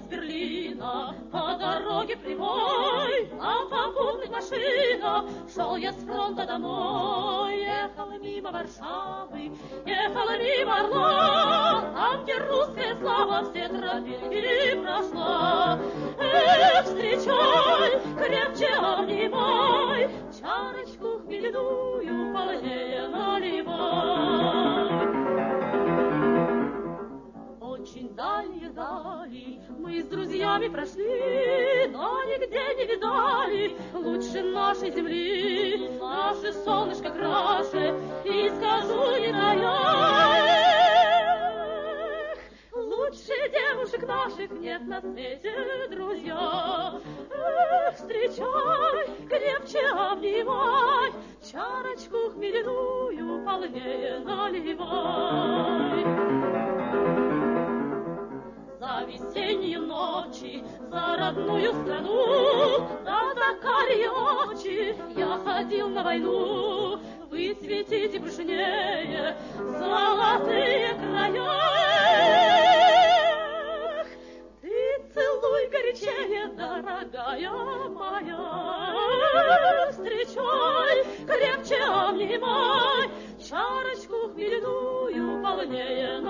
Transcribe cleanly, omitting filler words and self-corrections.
из Берлина по дороге прямой, на попутных машинах шел я с фронта домой. Ехала мимо Варшавы, ехала мимо Орла, там, где русская слава все тропинки прошла. Эх, встречай, крепче обнимай, чарочку хмельную полнее наливай. Очень дальние дали мы с друзьями прошли, но нигде не видали лучше нашей земли. Наше солнышко краше, и скажу не тая, лучше девушек наших нет на свете, друзья. Эх, встречай, крепче обнимай, чарочку хмельную полнее наливай. За весенние ночи, за родную страну, за карие очи я ходил на войну. Вы светите пышнее золотые края. Ты целуй горячее, дорогая моя. Встречай, крепче обнимай, чарочку хмельную полнее